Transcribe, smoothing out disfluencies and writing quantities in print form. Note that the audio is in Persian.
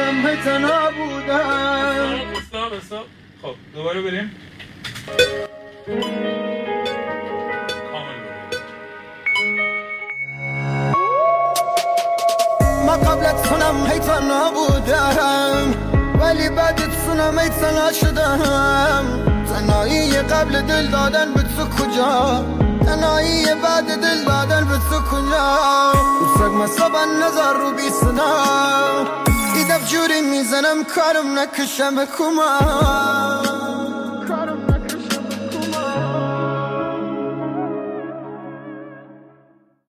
خونم هی تنها بودم. استاپ. خب دوباره بریم. ما قبلت خونم هی تنها بودم، ولی بعدت خونم هی تنها شدم. تنهایی قبل دل دادن به تو کجا، تنهایی بعد دل دادن به تو کجا. دوستک مصابن نظر رو بی صدا، ایدف جوری میزنم کارم نکشم به کما.